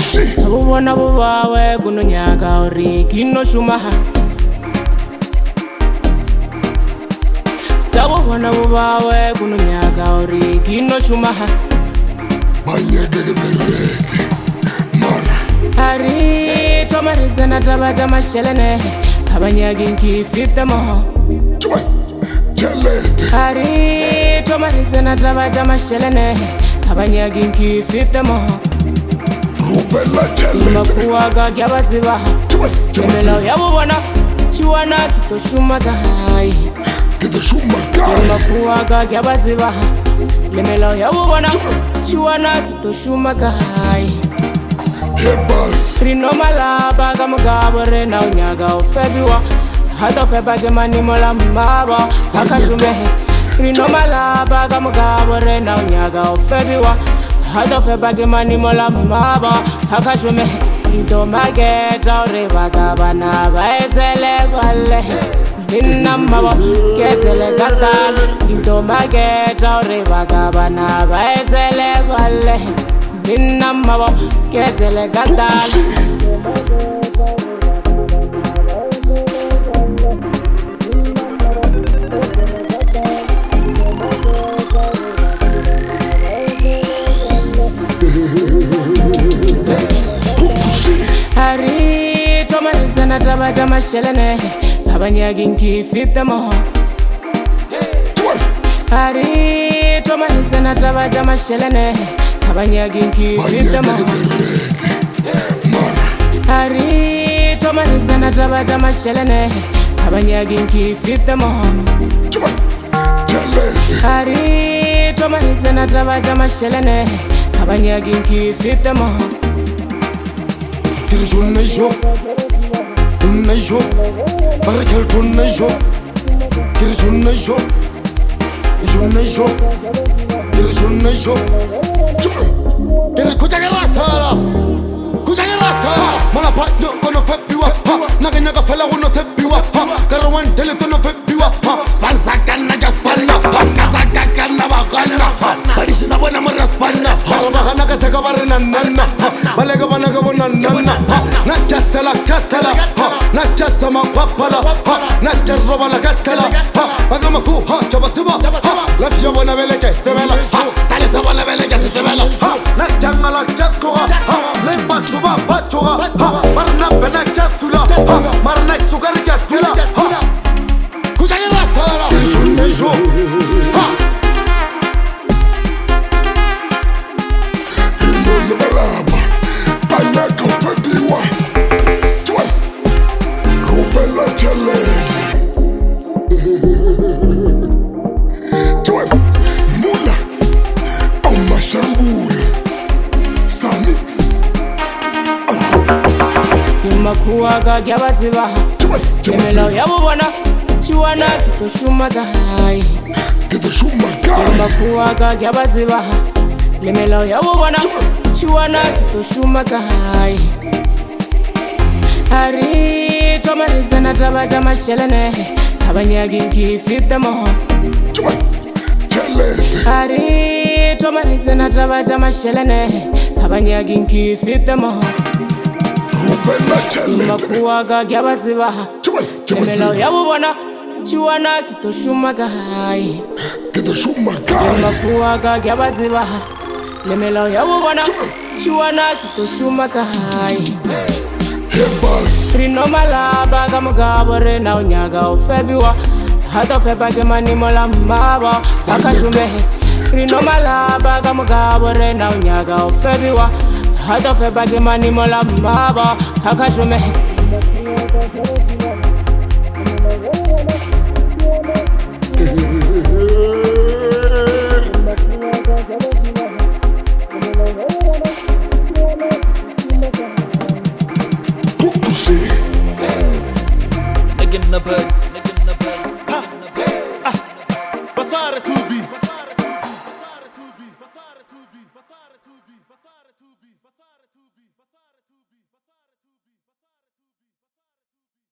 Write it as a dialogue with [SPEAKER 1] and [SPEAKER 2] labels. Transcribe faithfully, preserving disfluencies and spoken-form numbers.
[SPEAKER 1] Sabubona bubawe kunonyaka ori kino shumaha. Sabubona bubawe kunonyaka ori kino shumaha.
[SPEAKER 2] Banyege bereke mara
[SPEAKER 1] Ari tomaritza na tabaja mashelene abanyagi nkifite moho.
[SPEAKER 2] Chelete
[SPEAKER 1] Ari tomaritza na tabaja mashelene abanyagi nkifite moho.
[SPEAKER 2] Rubella chelete
[SPEAKER 1] Makuwaga gyabazibaha Lemelo yabubona chiwana kitoshumaka hai
[SPEAKER 2] Kitoshumaka
[SPEAKER 1] Makuwaga gyabazibaha Lemelo yabubona chiwana kitoshumaka hai
[SPEAKER 2] Hebas
[SPEAKER 1] Rino malaba kamugabore na unyaga ofebiwa Hato febage manimola mbaba Hakashumehe Rino malaba kamugabore na unyaga ofebiwa Hato febage manimola mbaba Hakashumehe Ito mageta uribaga bana baezele vale Nina mbaba ketele katale Ito mageta uribaga bana baezele vale Nina mbaba ketele katale Hari tomaritza na tabaja mashelene abanyagi nkifite moho. Hari tomaritza na tabaja mashelene abanyagi nkifite moho. Hari tomaritza na tabaja mashelene abanyagi nkifite moho. Hari tomaritza na tabaja mashelene abanyagi nkifite moho.
[SPEAKER 2] Kirjunejo Dunejo Barakel Dunejo Kirjunejo Junejo Kirjunejo Kir kujagera sara Kujagera sara Mala patyo kono febiwa Naga naga fela uno tebiwa Karawan tele tono febiwa Spansa kana jaspanna Kasa kakana bakana Badishi sabona mara spanna Haraba naga seka barena nanna Balega banaga bona nanna Nakatala katala Nakasama kwapala Nakaroba la katala Bagama ku ha chabatiba Lafya bona beleke sebela Stale sabona beleke sebela Nakamala chatkora Lemba chuba bachora Marna bena katsula Marna sugar katula Kujagera sala Junejo Ino malaba Banako pediwa Rubella chelete Mula Amashangure Sani
[SPEAKER 1] Makuwaga gyabazibaha Lemelo yabubona chiwana kitoshumaka hai
[SPEAKER 2] Kitoshumaka
[SPEAKER 1] Makuwaga gyabazibaha Lemelo yabubona chiwana kitoshumaka hai Hari tomaritza na tabaja mashelene abanyagi nkifite moho. Hari tomaritza na tabaja mashelene abanyagi nkifite moho. Makuwaga gyabazibaha Lemelo yabubona chiwana kitoshumaka hai Makuwaga gyabazibaha Lemelo yabubona chiwana kitoshumaka hai Rino malaba kamugabore na unyaga ofebiwa Hato febage manimola mbaba Hakashumehe Rino malaba kamugabore na unyaga ofebiwa Hato febage manimola mbaba Hakashumehe
[SPEAKER 3] Nigga in the bed, nigga in the bed. Ha, ah, Batara to be.